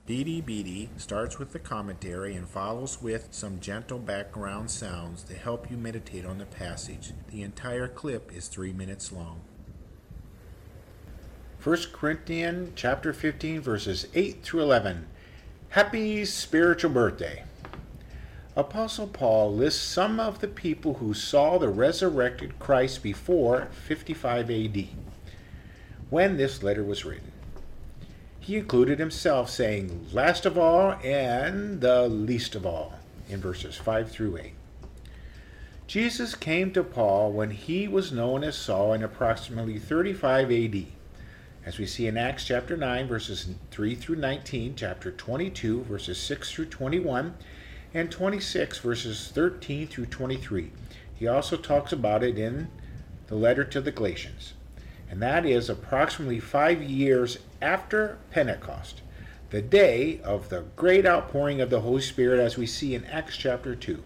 Beady Beady starts with the commentary and follows with some gentle background sounds to help you meditate on the passage. The entire clip is 3 minutes long. 1 Corinthians chapter 15 verses 8 through 11. Happy spiritual birthday. Apostle Paul lists some of the people who saw the resurrected Christ before 55 AD, when this letter was written. He included himself, saying, last of all and the least of all, in verses 5 through 8. Jesus came to Paul when he was known as Saul in approximately 35 AD, as we see in Acts chapter 9, verses 3 through 19, chapter 22, verses 6 through 21, and 26, verses 13 through 23. He also talks about it in the letter to the Galatians. And that is approximately 5 years after Pentecost, the day of the great outpouring of the Holy Spirit, as we see in Acts chapter 2.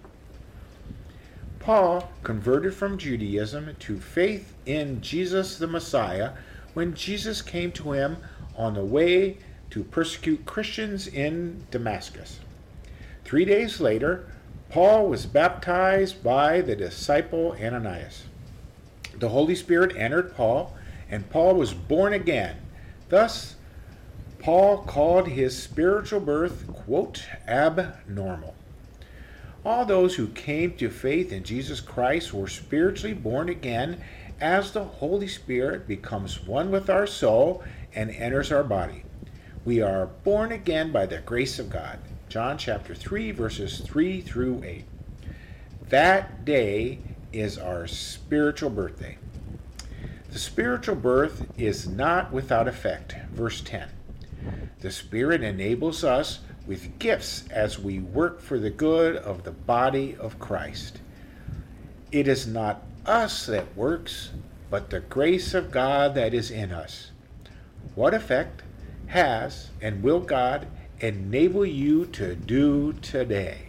Paul converted from Judaism to faith in Jesus the Messiah when Jesus came to him on the way to persecute Christians in Damascus. 3 days later, Paul was baptized by the disciple Ananias. The Holy Spirit entered Paul, and Paul was born again. Thus, Paul called his spiritual birth, quote, abnormal. All those who came to faith in Jesus Christ were spiritually born again as the Holy Spirit becomes one with our soul and enters our body. We are born again by the grace of God. John chapter 3, verses 3 through 8. That day is our spiritual birthday. The spiritual birth is not without effect. Verse 10. The Spirit enables us with gifts as we work for the good of the body of Christ. It is not us that works, but the grace of God that is in us. What effect has and will God enable you to do today?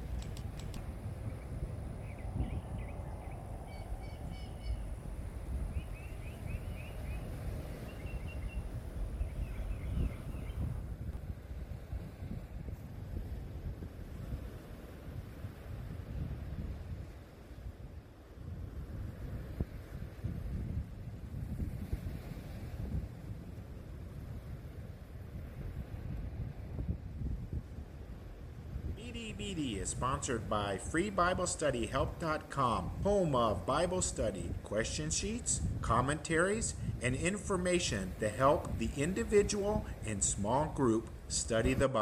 Beady Beady is sponsored by FreeBibleStudyHelp.com, home of Bible study, question sheets, commentaries, and information to help the individual and small group study the Bible.